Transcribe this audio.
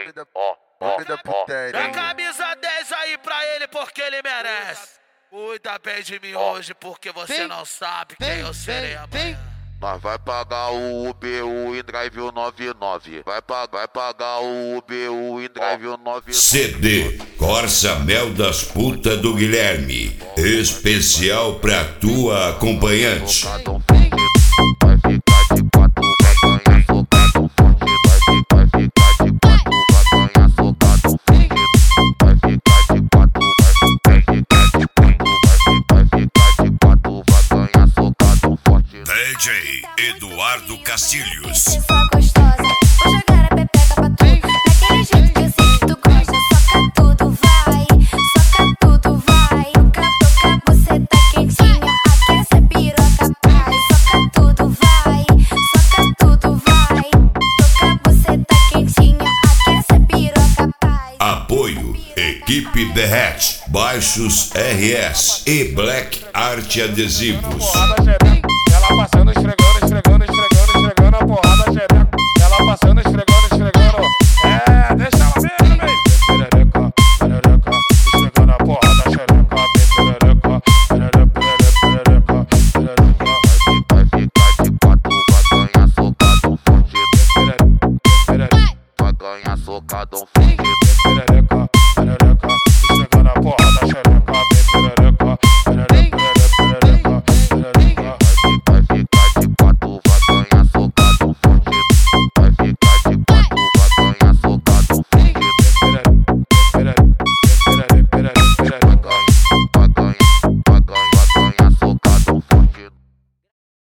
Dá camisa 10 aí pra ele porque ele merece. Cuida bem de mim hoje porque você não sabe quem eu serei amanhã. Nós vai pagar o UBU e Drive 99. Vai pagar o UBU e Drive 99. CD Corsa Mel das Putas do Guilherme. Especial pra tua acompanhante. Vai ficar de quatro, vai ganhar socado forte. Vai ficar de quatro, vai ganhar socado forte. Vai ficar de quatro, vai ficar de quatro, vai ganhar socado forte. DJ Eduardo Castilhos. Sua gostosa, vou jogar a pepeca pra tu. Daquele jeito que eu sei que tu gosta. Soca tudo, vai. Soca tudo, vai. Toca, você tá quentinha. Aquece a piroca, pai. Soca tudo, vai. Soca tudo, vai. Toca, você tá quentinha. Aquece a piroca, pai. Apoio Equipe Derrete, Baixos RS e Black Art Adesivos. Ela passando, esfregando a porrada xereca. Ela passando, esfregando. Deixa ela ver, vem. Perereca, esfregando a porrada xereca. Perereca. Vai ficar de quatro, vai ganhar socado forte. Perereca. Vai ganhar socado forte.